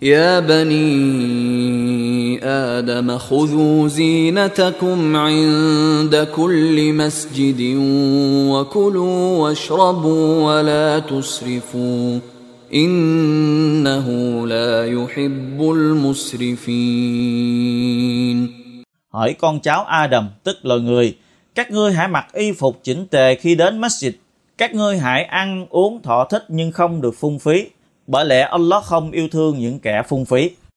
يا بني آدم خذوا زينتكم عند كل مسجد وكلوا واشربوا ولا تسرفوا إنه لا يحب المسرفين. Hỡi con cháu Adam, tức là người, các ngươi hãy mặc y phục chỉnh tề khi đến masjid. Các ngươi hãy ăn uống thỏa thích nhưng không được phung phí, bởi lẽ Allah không yêu thương những kẻ phung phí.